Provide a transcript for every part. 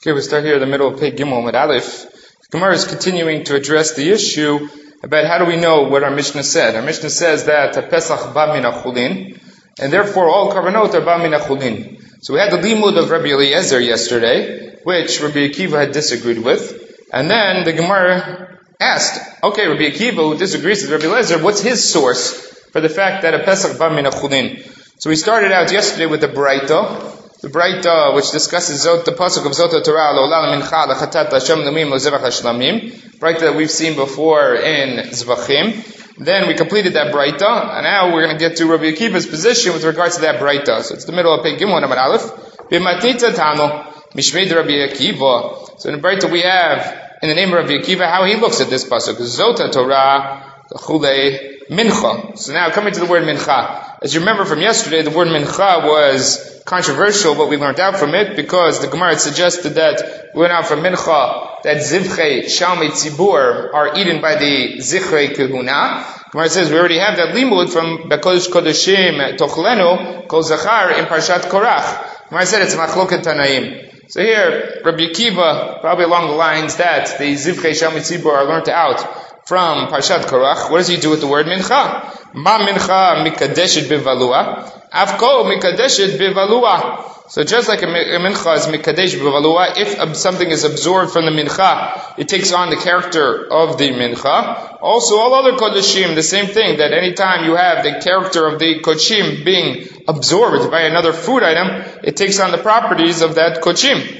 Okay, we start here in the middle of Pei Gimel with Aleph. Gemara is continuing to address the issue about how do we know what our Mishnah said. Our Mishnah says that Pesach ba min chulin, and therefore all karbanot are ba min chulin. So we had the limud of Rabbi Eliezer yesterday, which Rabbi Akiva had disagreed with, and then the Gemara asked, okay, Rabbi Akiva, who disagrees with Rabbi Eliezer, what's his source for the fact that a Pesach ba min chulin? So we started out yesterday with the Braita. The Braita, which discusses the pasuk of Zot Torah, L'olam mincha l'chatat Hashem lumim l'zevach hashlamim. Braita that we've seen before in Zvachim. Then we completed that Braita, and now we're going to get to Rabbi Akiva's position with regards to that Braita. So it's the middle of Pei Gimel Amar Aleph. B'matnita tano mishmei Rabbi Akiva. So in the Braita we have in the name of Rabbi Akiva how he looks at this pasuk. Zot Torah l'chulei mincha. So now coming to the word mincha. As you remember from yesterday, the word mincha was controversial, what we learned out from it, because the Gemara had suggested that we went out from mincha, that zivchei shalmei tzibur are eaten by the zichrei kehuna. Gemara says we already have that limud from Bekodesh Kodeshim Tochlenu Kol Zachar in Parshat Korach. Gemara said it's machloket tanaim. So here, Rabbi Akiva, probably along the lines that the zivchei shalmei tzibur are learned out from Parshat Korach. What does he do with the word mincha? Ma mincha mikadeshet bivalua. Avko mikadeshet bivalua. So just like a mincha is mikadesh bivalua, if something is absorbed from the mincha, it takes on the character of the mincha. Also, all other kodeshim, the same thing, that anytime you have the character of the kodeshim being absorbed by another food item, it takes on the properties of that kodeshim.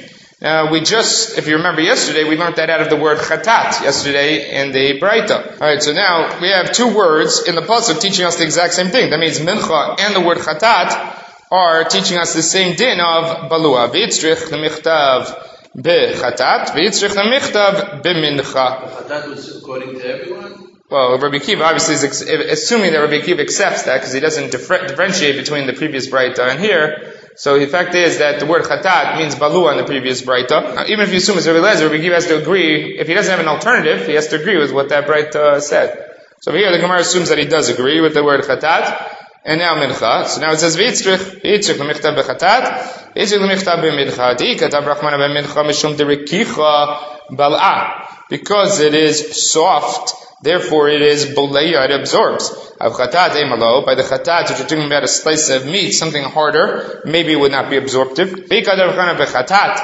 If you remember yesterday, we learned that out of the word chatat yesterday in the Braita. Alright, so now we have two words in the pasuk teaching us the exact same thing. That means mincha and the word chatat are teaching us the same din of balua. V'itzrich l'michtav b'chatat, v'itzrich l'michtav b'mincha. Chatat was according to everyone? Well, Rabbi Akiva obviously is assuming that Rabbi Akiva accepts that because he doesn't differentiate between the previous Braita and here. So the fact is that the word chatat means balua in the previous Braita. Now, even if you assume it's Rabbi Eliezer, Rabbi Akiva has to agree. If he doesn't have an alternative, he has to agree with what that Braita said. So here the Gemara assumes that he does agree with the word chatat. And now mincha. So now it says v'itzrich l'michtav b'chatat, v'itzrich l'michtav b'mincha. Di'ikatab rachmana b'mincha mishum derikicha bal'a. Because it is soft, therefore it is boleya, it absorbs. By the chatat, if you're talking about a slice of meat, something harder, maybe it would not be absorptive. If you're talking about the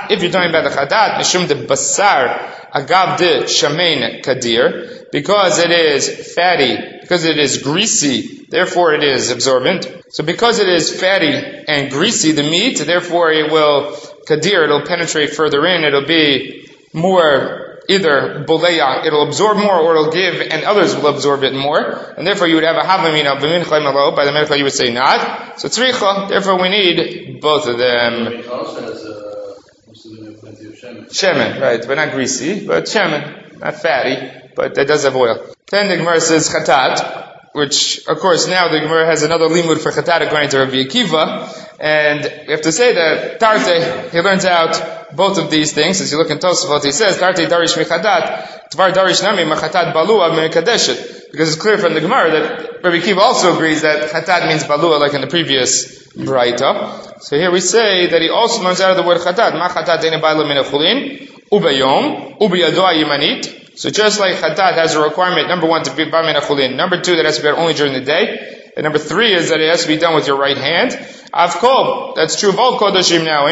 chatat, mishum de basar agav de shamein kadir, because it is fatty, because it is greasy, therefore it is absorbent. So because it is fatty and greasy, the meat, therefore it will kadir, it'll penetrate further in, it'll be more either boleya, it'll absorb more, or it'll give, and others will absorb it more. And therefore you would have a havamina b'mincha malo, by the mincha you would say not. So tzricha, therefore we need both of them. It also has plenty of shemen. Shemen, right, but not greasy, but shemen, not fatty, but that does have oil. Then the Gemara says chatat, which, of course, now the Gemara has another limud for chatat according to Rabbi Akiva, and we have to say that Tarte, he learns out both of these things. As you look in Tosafot, he says, Tarte darish michadat, tvar darish nami machatat balua mikadeshet. Because it's clear from the Gemara that Rabbi Akiva also agrees that chatat means balua like in the previous Braita. So here we say that he also learns out of the word chatat, ma chatat ene ba'ila min achulin, ubayom, ubiyado yimanit. So just like chatat has a requirement, number one, to be ba min achulin, number two, that has to be done only during the day, and number three is that it has to be done with your right hand. Avkol, that's true of all kodashim now.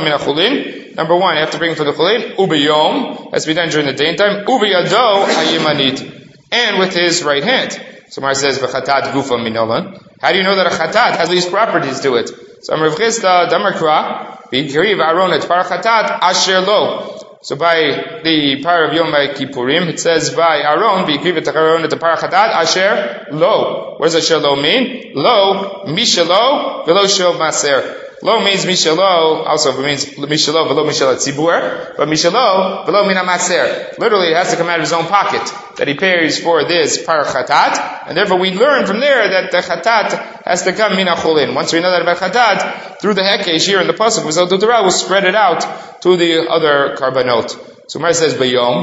Number one, you have to bring it for the chulin. Ubiyom, has to be done during the daytime. Ubiyado ayimanit, and with his right hand. So Mar says v'chatat gufa minolan. How do you know that a chatat has these properties to it? So Amar V'chista Damarkra v'ikriv Aaron et par chatat asher lo. So by the power of Yom Kippurim, it says by Aaron, v'ikriv et Aaron et par chatat asher lo. What does asher lo mean? Lo, mishalo, v'lo shel maser. Lo means mishalo, also means mishalo, v'lo mishal tzibur, but mishalo, v'lo mina maser. Literally, it has to come out of his own pocket, that he pays for this par chatat, and therefore we learn from there that the chatat has to come mina chulin. Once we know that about chatat, through the hekesh here in the pasuk, Zot Torah will spread it out to the other karbanot. So Mar says bayom.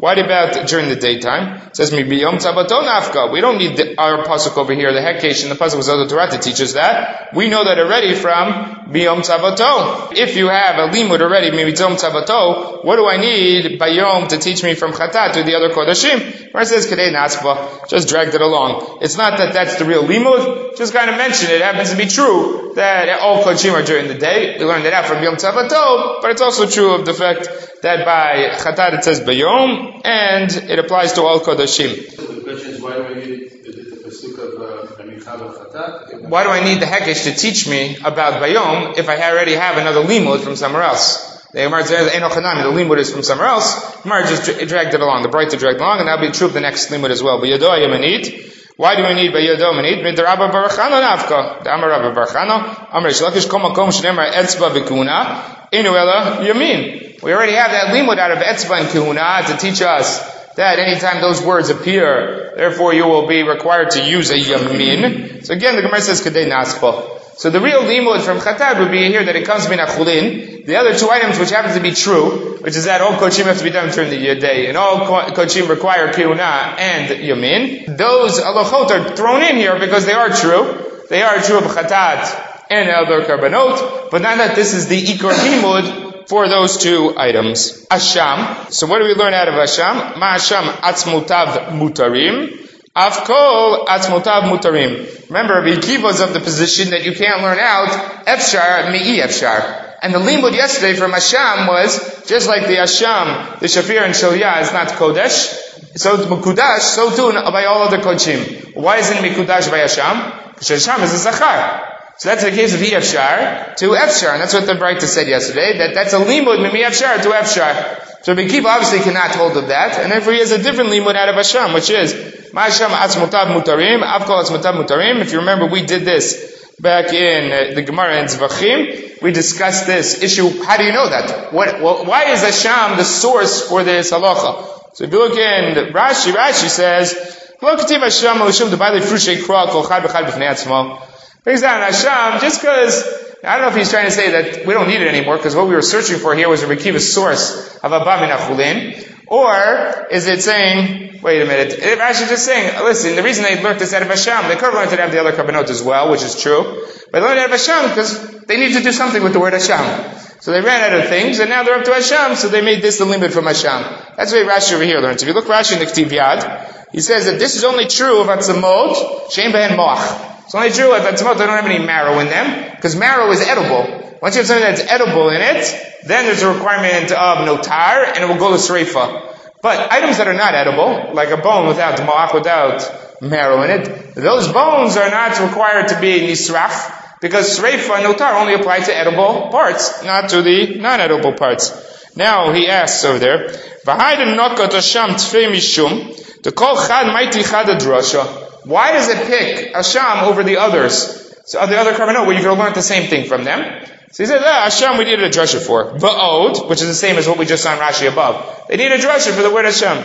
What about during the daytime? It says, Biyom Tzabato Nafka. We don't need our pasuk over here, the Hekesh, and the pasuk was the Torah to teach us that. We know that already from Biyom Tzabato. If you have a limud already, Biyom Tzabato, what do I need Bayom to teach me from Chatat to the other Kodashim? Where it says, Kedei Nasba, just dragged it along. It's not that that's the real limud, just kind of mention it. It happens to be true that all Kodashim are during the day. We learned it out from Biyom Tzabato, but it's also true of the fact that by Chatat it says Bayom, and it applies to all Kodashim. So the question is, why do I need the pasuk of Amichav Chatat? Why do I need the Hekesh to teach me about Bayom if I already have another limud from somewhere else? The Gemara says, the limud is from somewhere else. The Gemara just dragged it along. The Braita dragged along, and that'll be true of the next limud as well. Bayado Yamanit. Why do we need Bayado Yamanit? Mid Rabba Barachano Nafka. The Amar Rabba Barachano. Amar Shlakish Kol Makom Shneimar Etzba V'Kuna. Inu Ela Yamin. We already have that limud out of Etzba and Kehuna to teach us that anytime those words appear, therefore you will be required to use a yamin. So again, the Gemara says Kedei Naspa. So the real limud from Chatat would be here that it comes min achulin. The other two items which happen to be true, which is that all kochim have to be done during the day, and all kochim require Kehuna and yamin. Those halachot are thrown in here because they are true. They are true of Chatat and other karbanot, but not that this is the ikar limud for those two items. Asham. So what do we learn out of Asham? Ma'asham atzmutav mutarim. Afkol atzmutav mutarim. Remember, Rabbi Akiva is of the position that you can't learn out efshar mi'i efshar. And the limud yesterday from Asham was, just like the Asham, the Shafir and Shalia is not Kodesh, so Mekudash, so too by all other Kodshim. Why isn't Mekudash by Asham? Because Asham is a Zachar. So that's the case of Efshar to Efshar, and that's what the Braita said yesterday, that's a limud mimi Efshar to Efshar. So Rabbi Akiva obviously cannot hold of that, and therefore he has a different limud out of Asham, which is Ma'asham atzmutav mutarim, Avkol atzmutav mutarim. If you remember, we did this back in the Gemara in Zvachim. We discussed this issue. How do you know that? Why is Asham the source for this halacha? So if you look in Rashi says, Lo k'tiv Asham l'shum d'bayli frushay kra kol chad b'chad b'fnei atzmo. Brings down Asham just because, I don't know if he's trying to say that we don't need it anymore, because what we were searching for here was Rabbi Akiva's source of Abba min achulin, or is it saying, wait a minute, Rashi just saying, listen, the reason they learned this out of Asham, they could have learned it out of the other karbanot as well, which is true, but they learned it out of Asham because they needed to do something with the word Asham. So they ran out of things, and now they're up to Asham, so they made this the limit from Asham. That's what Rashi over here learns. If you look Rashi in the Ktiv Yad, he says that this is only true of Atzamot, Shein Behen Moach. It's only true if Atzamot don't have any marrow in them, because marrow is edible. Once you have something that's edible in it, then there's a requirement of notar, and it will go to sreifa. But items that are not edible, like a bone without moach, without marrow in it, those bones are not required to be nisraf, because sreifa and notar only apply to edible parts, not to the non-edible parts. Now he asks over there, V'hayden nokat Asham tfei mishum, to kol chad maiti chad adrasha. Why does it pick Asham over the others? So the other karbanot, where you could have learned the same thing from them. So he says, Asham we needed a drasha for. V'od, which is the same as what we just saw in Rashi above. They need a drasha for the word Asham.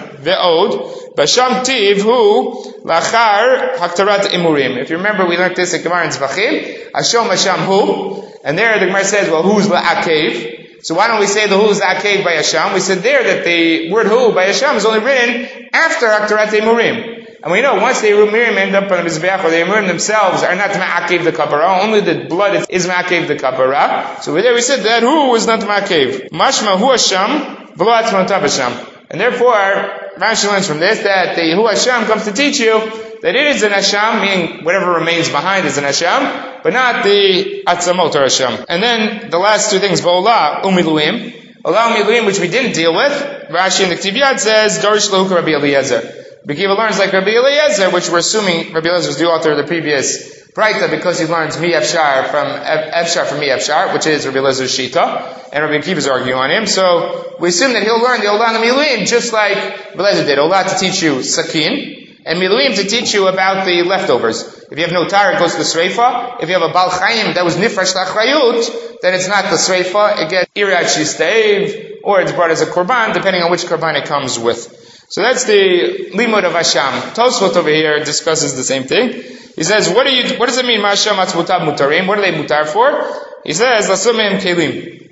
V'od, Basham tiv hu lachar haktarat imurim. If you remember, we learned this at Gemara in Zvachim. Asham hu. And there the Gemara says, well, who's la'akev? So why don't we say the who's la'akev by Asham? We said there that the word who by Asham is only written after haktarat imurim. And we know once the Yemurim end up on the Mizbeach, or the Yemurim themselves are not Ma'akev the Kapara, only the blood is Ma'akev the Kapara. So there we said that who is not Ma'akev. Mashma hu Hashem, v'lo atzmotav Hashem. And therefore, Rashi learns from this that the hu Hashem comes to teach you that it is an Hashem, meaning whatever remains behind is an Hashem, but not the Atzamot or Hashem. And then the last two things, V'olah umiluim. Olah umiluim, which we didn't deal with. Rashi in the Ktiv Yad says, Darish Lahu Rabbi Eliezer. Rabbi Akiva learns like Rabbi Eliezer, which we're assuming Rabbi Eliezer is the author of the previous Braita because he learns Mi Efshar from Mi Efshar, which is Rabbi Eliezer's Shita, and Rabbi Akiva is arguing on him. So we assume that he'll learn the Olah and Miluim just like Rabbi Eliezer did. Olah to teach you Sakin, and Miluim to teach you about the leftovers. If you have no tar, it goes to the Sreifa. If you have a Bal Chaim that was Nifresh Lachrayut, then it's not the Sreifa, it gets Irat Shistev, or it's brought as a Korban, depending on which Korban it comes with. So that's the limud of Asham. Tosfot over here discusses the same thing. He says, what does it mean, Ma'asham atzmutav mutarim? What are they mutar for? He says, Lasumim kelim.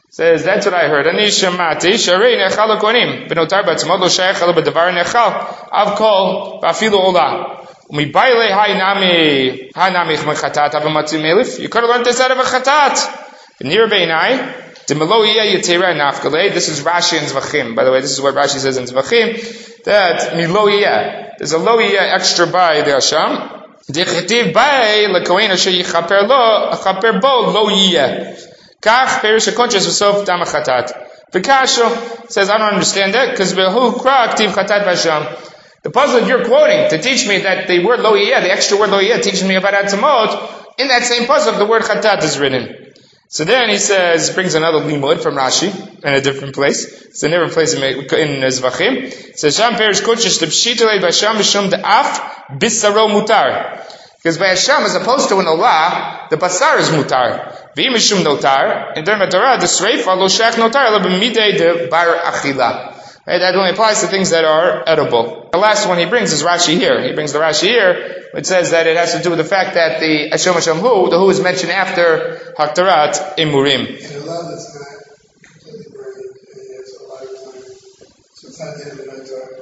Says, that's what I heard. Ani shamati sharei nechal konim benotar batzmot lo shayach elo b'davar nechal av kol v'afilu olah umibayle hainami chatat avamatzim elif. You could have learned this out of a chatat. Near beinai the melo yeh yitera nafkale. This is Rashi and Zvachim. By the way, this is what Rashi says in Zvachim, that milo yeh. There's a lo yeh extra by the Hasham. Dichtiv by lekohen asher yichaper lo chaper bo lo yeh. Kach perish hakonches v'sof dam chatat. V'kasho says, I don't understand that because behu kra aktiv chatat v'asham. The puzzle you're quoting to teach me that the word lo yeh, the extra word lo yeh, teaches me about atzamot. In that same puzzle, the word chatat is written. So then he says, brings another limud from Rashi in a different place. It's a different place in Zvachim. It says, Sham perish kodesh t'pshitolei b'Hasham b'shum da'af bisaro mutar. Because by Hasham, as opposed to an olah, the basar is mutar. V'im mishum notar. In terms of Torah, the sreifa lo shach notar lo b'midei de bar achila. Right? That only applies to things that are edible. The last one he brings is Rashi here. He brings the Rashi here, which says that it has to do with the fact that the Hashem Hashem Hu, the Hu is mentioned after Haktarat Imurim. And a lot that's not completely burned, it's a lot of time. So it's not the end of the notar.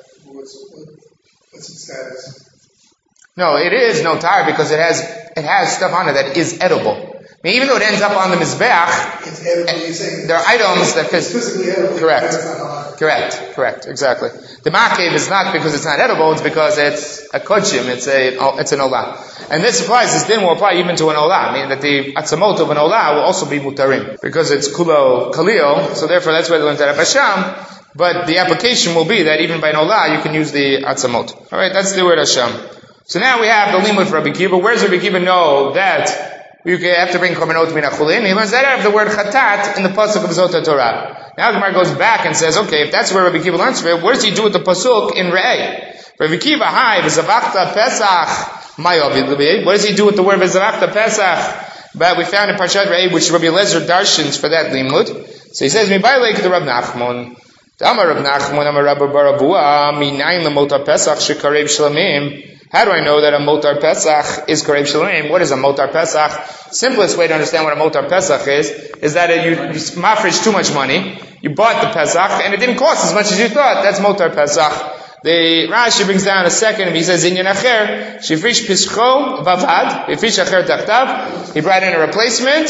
What's its status? No, it is notar because it has stuff on it that is edible. I mean, even though it ends up on the mizbeach, it's edible, you're saying there are items that it's physically edible. Correct, exactly. The makev is not because it's not edible, it's because it's a kodshim, it's an olah. And this applies, this din will apply even to an olah, meaning that the atzamot of an olah will also be mutarim, because it's kulo kalil, so therefore that's why they learned that at Hasham, but the application will be that even by an olah you can use the atzamot. Alright, that's the word Hasham. So now we have the limud for Rabbi Kiva. Where does Rabbi Kiva know that you have to bring korbanot min achulin? He learns that out of the word chatat in the pasuk of Zot Torah. Now the Gemara goes back and says, okay, if that's where Rabbi Kiva learns from it, what does he do with the pasuk in Re'eh? Rabbi Kiva, hi, v'zavachta pesach, mayav. What does he do with the word v'zavachta pesach? But we found in Parshat Re'eh, which Rabbi Lezer darshins for that limud. So he says, mi ba'ilek the Rav Nachman. Amar Rav Nachman, Amar Rabba Barabua, minayin l'motar pesach shekarev shlamim. How do I know that a motar pesach is karev shlamim? What is a motar pesach? Simplest way to understand what a motar pesach is that you mafresh too much money. You bought the pesach and it didn't cost as much as you thought. That's motar pesach. The Rashi brings down a second. He says inyan acher shifrish pischo vavad v'fish acher tachtav. He brought in a replacement.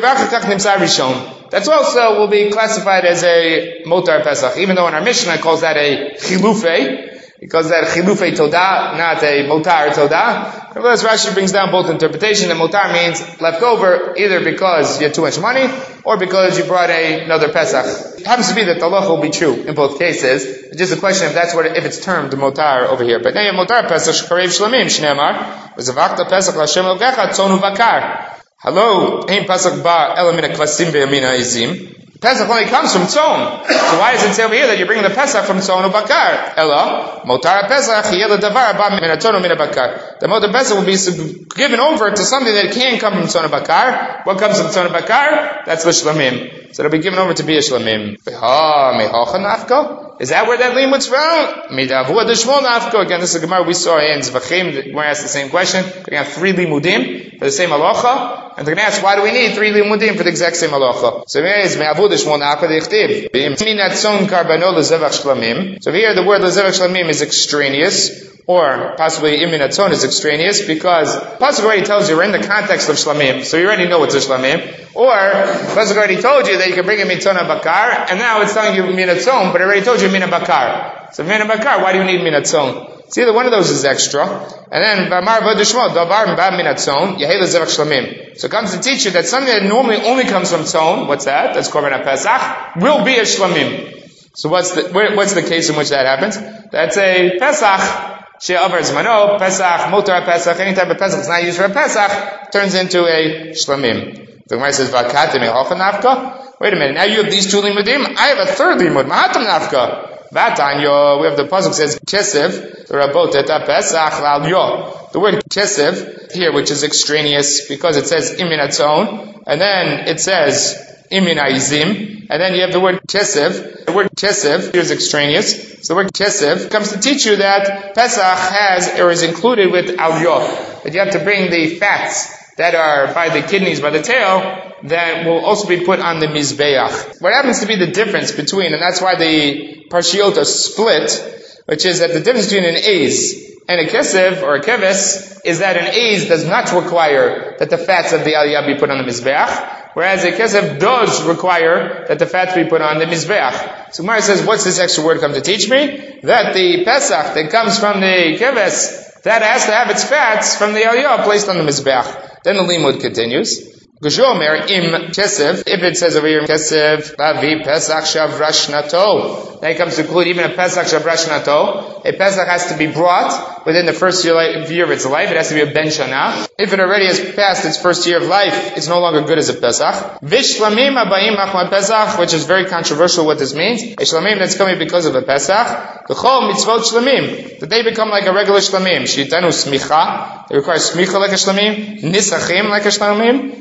That's also will be classified as a motar pesach, even though in our Mishnah it calls that a chilufei. Because that chilufei todah, not a motar todah. Nevertheless, Rashi brings down both interpretations. And motar means left over, either because you had too much money, or because you brought another pesach. It happens to be that the halacha will be true in both cases. It's just a question if it's termed motar over here. But now you have motar pesach shkarev shlamim shneimar v'zavachta pesach l'Hashem Elokecha tzonu bakar. Hello, ein pesach ba ela min hakvasim ve'yamin ha'izim. Pesach only comes from tzon. So why does it say over here that you're bringing the Pesach from tzon or bakar? Ella, motar Pesach, yela davar ba min tzon or min bakar. The motar Pesach will be given over to something that can come from tzon or bakar. What comes from tzon or bakar? That's l'shlamim. So it'll be given over to be a shlamim. Is that where that limud's from? Again, this is a Gemara we saw in Zvachim. The Gemara asked the same question. We're going to have 3 limudim for the same halacha. And they're going to ask, why do we need 3 limudim for the exact same halacha? So here is me'avud shmon akad yichtiv. So here the word lezevach shlamim is extraneous, or possibly imin atzon is extraneous, because Pasuk already tells you we're in the context of shlamim, so you already know it's a shlamim. Or Pasuk already told you that you can bring a mitzvah bakar, and now it's telling you min atzon, but it already told you min bakar. So min bakar, why do you need min atzon? See, either one of those is extra. And then, V'amar v'dishmo, davar ba min atzon, yehei lezevach shlamim. So it comes to teach you that something that normally only comes from tzon, what's that? That's korban pesach, will be a shlamim. So what's the case in which that happens? That's a pesach, she'avar zmano, pesach, motar pesach, any type of pesach that's not used for a pesach, turns into a shlamim. The Gemara says, V'akatim ehocha nafka? Wait a minute, now you have these 2 limudim, I have a 3rd limud, mahatam nafka. Vatanyo, we have the pasuk says kesev, rabot et pesach lal yo. The word kesev here, which is extraneous because it says imin atzon, and then it says imin aizim, and then you have the word kesev. The word kesev here is extraneous. So the word kesev comes to teach you that Pesach has or is included with al yo, that you have to bring the fats that are by the kidneys, by the tail, that will also be put on the Mizbeach. What happens to be the difference between, and that's why the Parshiot are split, which is that the difference between an Eiz and a Kesev, or a Keves, is that an Eiz does not require that the fats of the Aliyah be put on the Mizbeach, whereas a Kesev does require that the fats be put on the Mizbeach. So Gemara says, what's this extra word come to teach me? That the Pesach that comes from the Keves, that has to have its fats from the Aliyah placed on the Mizbeach. Then the limud continues. G'shomer im kesev. If it says over here kesev lavi pesach shavrash nato, then it comes to include even a pesach shavrash nato. A pesach has to be brought within the first year of its life. It has to be a ben shana. If it already has passed its first year of life, it's no longer good as a pesach. Vishlamim abayim machma pesach, which is very controversial what this means. A shlamim that's coming because of a pesach. The chol mitzvot shlamim, that they become like a regular shlamim. Shitanu smicha, they require smicha like a shlamim. Nisachim like a shlamim.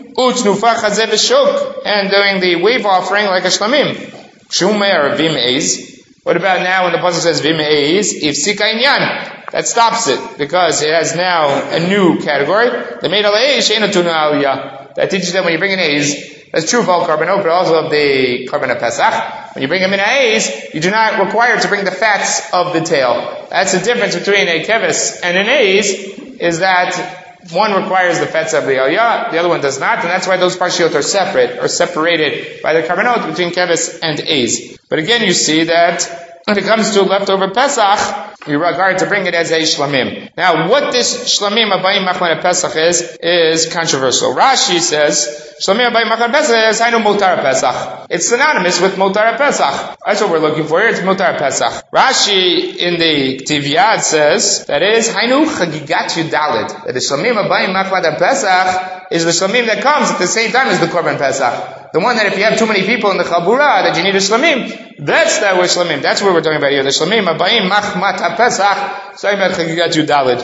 And doing the wave offering like a shlamim. Shumer vim eiz. What about now when the pasuk says vim eiz? If sika inyan, that stops it because it has now a new category. The meidal eiz sheinatuna aliyah. That teaches that when you bring an eiz, that's true of all carbonot, but also of the carbon of Pesach. When you bring them in an eiz, you do not require to bring the fats of the tail. That's the difference between a keves and an eiz, is that one requires the fats of the aliyah, the other one does not, and that's why those parshiot are separate, or separated by the carbonot between keves and eiz. But again, you see that when it comes to leftover Pesach, we regard to bring it as a shlamim. Now, what this shlamim abayim machman Pesach is controversial. Rashi says, shlamim abayim machman Pesach is hainu motar Pesach. It's synonymous with motar Pesach. That's what we're looking for here. It's motar Pesach. Rashi in the Tiviyad says that is hainu chagigat yudalid. That the shlamim abayim machman Pesach is the shlamim that comes at the same time as the korban Pesach. The one that if you have too many people in the chabura that you need a shlamim, that's that we're shlamim. That's what we're talking about here. The shlamim abayim machmat Pesach, sorry about Chagigat Yudalid.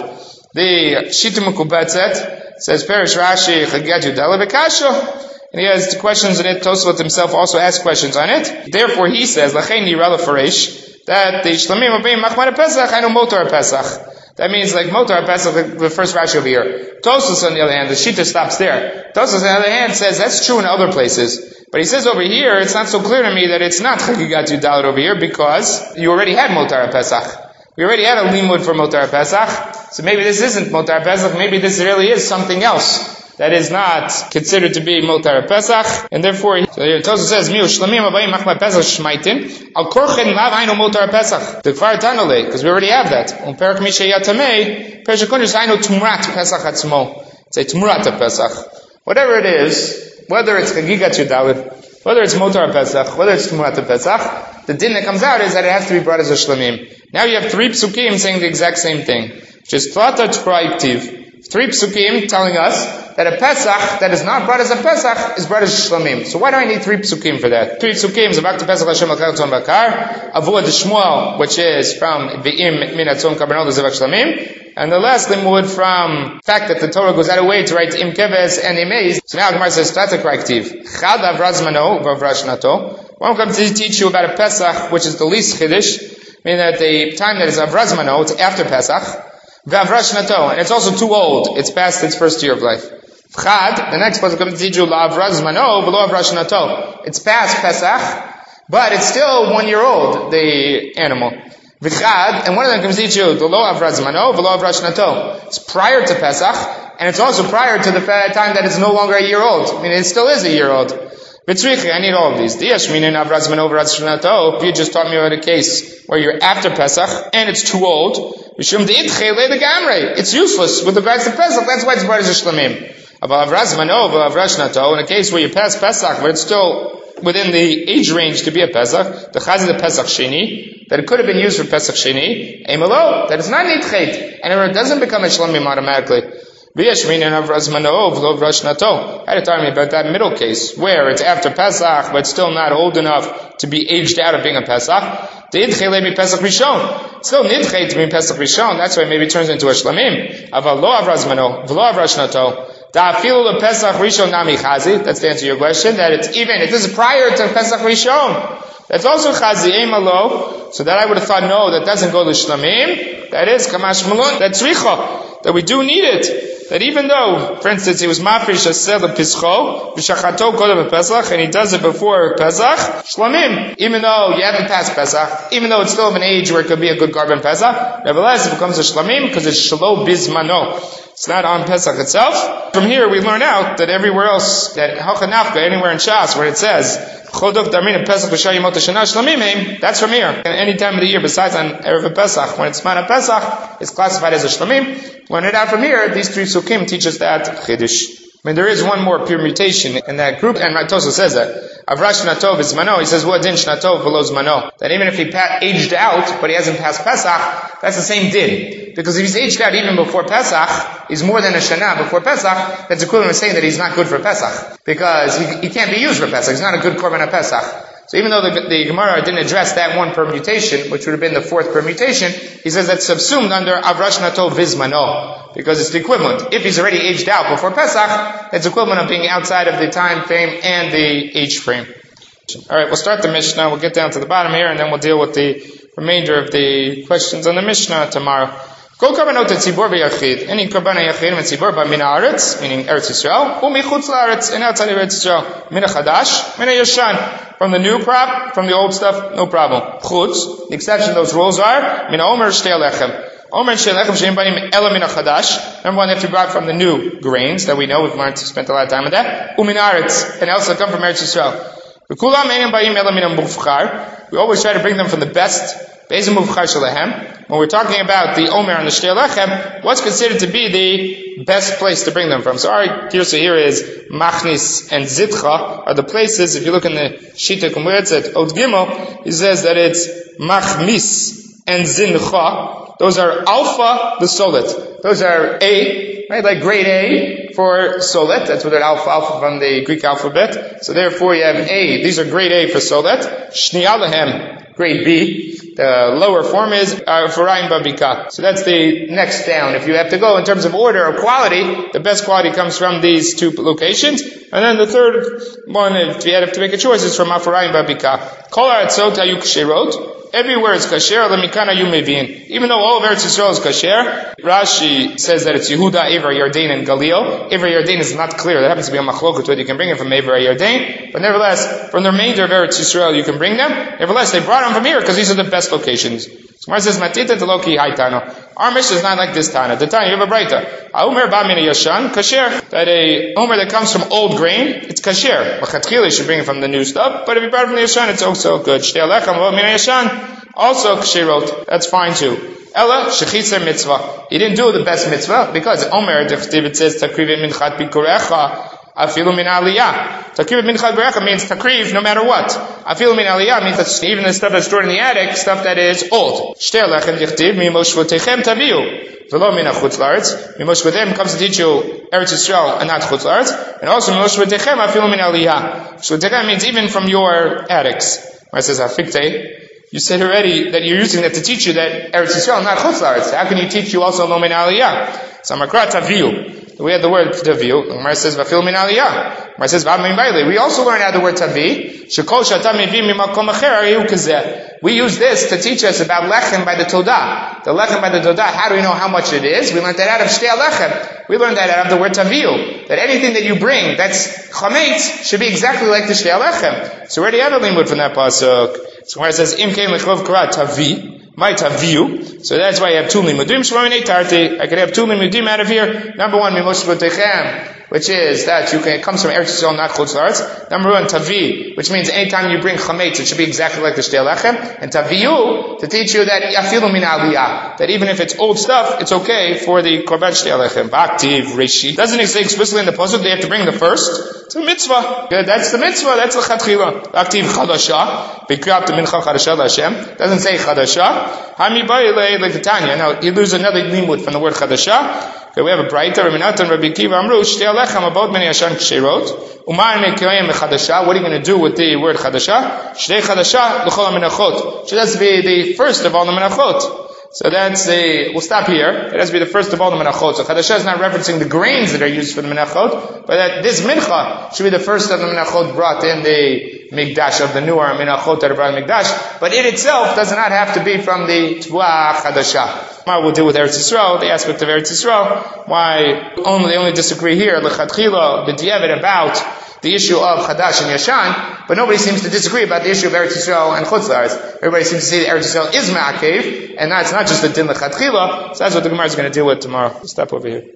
The Shita Mekubetzet says, Perish Rashi, Chagigat Yudalid Bekasha, and he has questions in it. Tosfot himself also asks questions on it. Therefore he says, Lachein Nirala Faresh, that the Shlamim Abayim Machmat Pesach, I know Motor Pesach. That means like Motor Pesach, the first Rashi over here. Tosfos on the other hand, the Shita stops there. Tosfos on the other hand says, that's true in other places. But he says over here, it's not so clear to me that it's not Chagigat Yudalid over here, because you already had Motor Pesach. We already had a limud for Motar Pesach, so maybe this isn't Motar Pesach, maybe this really is something else that is not considered to be Motar Pesach, and therefore, so here Tosfos says, Miu shlamim abayim machma Pesach shmaitin, al korchen lav hainu Motar Pesach, the Kfar Tanale, because we already have that. On Perak Misha Yatamei, Pershakundus hainu Tumrat Pesach atzmo. It's a Tumrat Pesach. Whatever it is, whether it's Chagigat Yudalid, whether it's Motar Pesach, whether it's Tumrat Pesach, the din that comes out is that it has to be brought as a shlamim. Now you have three psukim saying the exact same thing, which is Tlata T'praiktiv. Three psukim telling us that a Pesach that is not brought as a Pesach is brought as a shlamim. So why do I need three psukim for that? Three psukim, Zavak to Pesach Hashem Al-Karatzon Bakar, Avua de Shmuel, which is from Ve'im Minatzon Kabernol de Zavak Shlamim, and the last limud from the fact that the Torah goes out of way to write Im Keves and Im Eiz. So now Gemara says Tlata T'praiktiv. Chad Avrazmano Vavrashnato. One comes to teach you about a Pesach, which is the least Chiddush, meaning that the time that is Avrazmano, it's after Pesach, Vavrashnato, and it's also too old. It's past its first year of life. Chad, the next pasuk comes to teach you Avrazmano, below Avrashnato. It's past Pesach, but it's still 1 year old, the animal. V'chad, and one of them comes to teach you the lo Avrazmano, below Avrashnato. It's prior to Pesach, and it's also prior to the time that it's no longer a year old. I mean, it still is a year old. I need all of these. If you just taught me about a case where you're after Pesach and it's too old, it's useless with regards to Pesach. That's why it's brought as a shlamim. In a case where you pass Pesach, but it's still within the age range to be a Pesach, the chaz the Pesach sheni, that it could have been used for Pesach sheni, that it's not nitchet, and it doesn't become a shlamim automatically. I had to tell me about that middle case, where it's after Pesach, but still not old enough to be aged out of being a Pesach. It's still nidchet to be Pesach Rishon, that's why maybe it turns into a shlamim. That's the answer to your question, that it's even, if this is prior to Pesach Rishon, that's also chazi, emalo, so that I would have thought, no, that doesn't go to shlamim, that is kamash malon, that's richa, that we do need it. that even though, for instance, he was mafresh aseh lepischo, v'shachato kodem Pesach, and he does it before Pesach, shlamim, even though you haven't passed Pesach, even though it's still of an age where it could be a good korban Pesach, nevertheless it becomes a shlamim because it's shlo bizmano. It's not on Pesach itself. From here we learn out that everywhere else, that Hachanafka, anywhere in Shas where it says, Chodok Darmin Pesach B'Shar Yemot HaShana Shlamim, that's from here. And any time of the year besides on Erev Pesach, when it's Man Pesach, it's classified as a Shlamim. Learn it out from here, these three Sukkim teach us that Chiddush. I mean, there is one more permutation in that group, and Tosa says that. Avrash Shnatov is Mano. He says, what din Shnatov below Mano? That even if he aged out, but he hasn't passed Pesach, that's the same din. Because if he's aged out even before Pesach, he's more than a Shana before Pesach, that's equivalent to saying that he's not good for Pesach. Because he can't be used for Pesach. He's not a good korban of Pesach. So even though the Gemara didn't address that one permutation, which would have been the fourth permutation, he says that's subsumed under Avrash Nato Vizmano, because it's the equivalent. If he's already aged out before Pesach, it's equivalent of being outside of the time frame and the age frame. Alright, we'll start the Mishnah, we'll get down to the bottom here, and then we'll deal with the remainder of the questions on the Mishnah tomorrow. Kol karbanot etzibor v'yachid. Any karban yachid etzibor ba min haaretz, meaning Eretz Yisrael, u'michutz la'aretz, and outside of Eretz Yisrael. Min ha'chadash, min ha'yashan. From the new crop, from the old stuff, no problem. Chutz, the exception of those rules are, min ha'omer shtei lechem. Omer shtei lechem she'im banim ela min ha'chadash. Number one, they have to be brought from the new grains that we know, we've learned, spent a lot of time on that. U'min haaretz, and also come from Eretz Yisrael. V'kulam einam bayim ela min ha'mufchar. We always try to bring them from the best. When we're talking about the Omer and the Shtei Lechem, what's considered to be the best place to bring them from? So our Girsa here is Machnis and Zitcha are the places. If you look in the Shita Kumretz at Od Gimel, he says that it's Machmis and Zincha. Those are Alpha, the Solet. Those are A, right? Like grade A for Solet. That's what an alpha from the Greek alphabet. So therefore you have A. These are grade A for Solet. Shniya Lehem, grade B. The lower form is Faraim Babika. So that's the next down. If you have to go in terms of order or quality, the best quality comes from these two locations. And then the third one, if you have to make a choice, is from Faraim Babika. Kol Haaretzot Hayu Kasherot. Everywhere is kasher, lemikana yumevin. Even though all of Eretz Yisrael is kasher, Rashi says that it's Yehuda, Ever, Yarden, and Galil. Ever, Yarden is not clear. That happens to be a machlokut, whether you can bring it from Ever, Yarden. But nevertheless, from the remainder of Eretz Yisrael, you can bring them. Nevertheless, they brought them from here because these are the best locations. So Mar says, Matita Teloki Haitano. Our mission is not like this Tana. The Tana, you have a Braita. Omer ba min yashan, kasher. That a Omer that comes from old grain, it's kasher. L'chatchila, you should bring it from the new stuff. But if you brought it from the yashan, it's also good. Shtei lechem ba min yashan, also kasherot. That's fine too. Ella shechitzer mitzvah. He didn't do the best mitzvah because Omer, it says takriv minchat bikurecha. Afilu min aliyah. Takriv minchat bikurecha means takriv no matter what. Afilu min aliyah means that even the stuff that's stored in the attic, stuff that is old. Shtei lechem dichtiv mimoshvotechem taviu. V'lo min ha'chutz la'aretz. Mimoshvotem comes to teach you Eretz Yisrael and not chutz la'aretz. And also mimoshvotechem afilu min aliyah. Shvotechem means even from your attics. Where it says afikte. You said already that you're using that to teach you that Eretz Yisrael, not Chutz La'aretz. How can he teach you also Lo Min Aliyah? So Amakra Taviu. We had the word Taviu. Gemara says Vafil Min Aliyah. Gemara says V'Amin Bailey. We also learned how the word Tavi. Shekol Shatam Mivim Mimakom Acher Ayu Kazeh. We use this to teach us about Lechem by the Todah. The Lechem by the Todah, how do we know how much it is? We learned that out of Shtei Lechem. We learned that out of the word Taviu. That anything that you bring that's Chametz should be exactly like the Shtei Lechem. So we already have a limud from that pasuk. So where it says Im Kein Lechov Kara Tavi, my Taviu. So that's why you have two limudim. Shlominei Tarti. I could have two limudim out of here. Number one, Mimosh Votechem, which is that it comes from Eretz Yisrael, not Chutz La'aretz. Number one, Tavi, which means anytime you bring Chametz, it should be exactly like the Shtei Lechem. And Taviu, to teach you that Yafilu Min Aliyah, that even if it's old stuff, it's okay for the Korban Shtei Lechem. B'aktiv, Rishi. Doesn't say explicitly in the pasuk they have to bring the first. It's a mitzvah. Good, that's the mitzvah, that's the Chatchila. B'aktiv Chadasha, B'kriyat Mincha Chadasha L'Hashem. Doesn't say Chadasha. Hami Ba'ilei, like the Tanya. Now, you lose another limud from the word Chadasha. Okay, we have a Braita, Raminatan, Rabbi Kiva, Amru, Shtei Lechem, about many Yashan Ksherot. Umar Mekayim Chadasha. What are you going to do with the word Chadasha? Shtei Chadasha, L'chol HaMenachot. So that's the first of all the Menachot. So we'll stop here. It has to be the first of all the menachot. So Chadashah is not referencing the grains that are used for the menachot, but that this mincha should be the first of the menachot brought in the mikdash, of the newer menachot that are brought in the mikdash. But it itself does not have to be from the Tbuah Chadashah. We'll deal with Eretz Yisrael, the aspect of Eretz Yisrael, why they only disagree here, l'chadchila, b'diavad, about the issue of Chadash and Yashan, but nobody seems to disagree about the issue of Eretz Yisrael and Chutz La'aretz. Everybody seems to say that Eretz Yisrael is ma'akev, and that's not just the din l'chadchila, so that's what the Gemara is going to deal with tomorrow. We'll stop over here.